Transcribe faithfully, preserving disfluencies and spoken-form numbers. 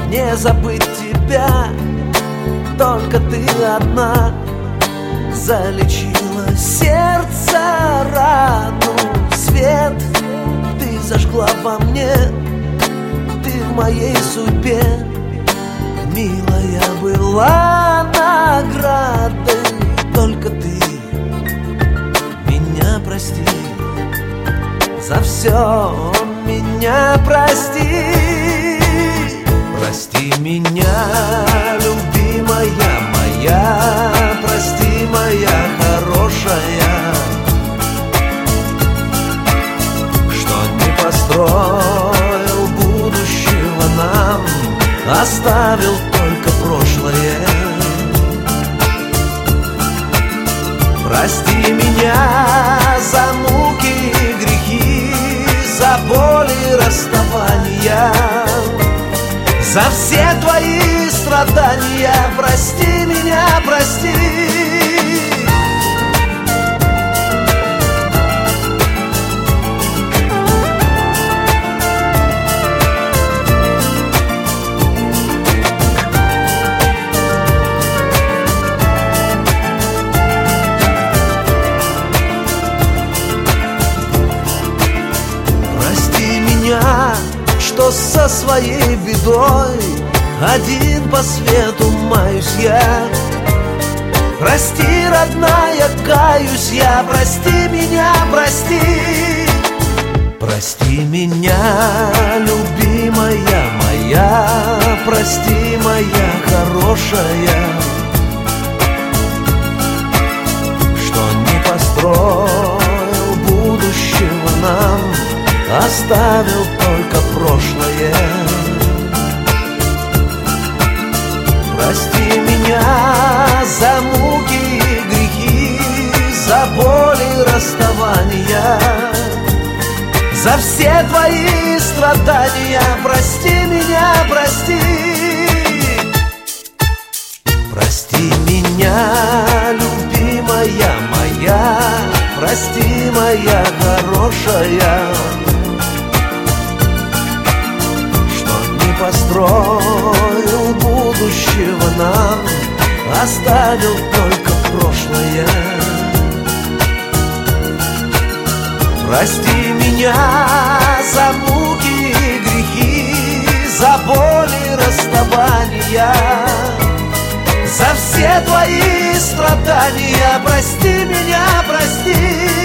не забыть тебя. Только ты одна залечила сердце рану. Свет ты зажгла во мне, ты в моей судьбе. Милая была наградой. Только ты меня прости, за все меня прости. Прости меня, любимая моя, прости, моя хорошая, что не построил будущего нам, оставил только прошлое. Прости меня за муки и грехи, за боли расставания, за все твои страдания. Прости меня, прости. Прости меня, что со своей бедой один по свету маюсь я. Прости, родная, каюсь я. Прости меня, прости. Прости меня, любимая моя, прости, моя хорошая, что не построил будущего нам, оставил только прошлое. Прости меня за муки и грехи, за боли расставания, за все твои страдания. Прости меня, прости. Прости меня, любимая моя, прости, моя хорошая, построил будущего нам, оставил только прошлое. Прости меня за муки и грехи, за боли расставания, за все твои страдания. Прости меня, прости.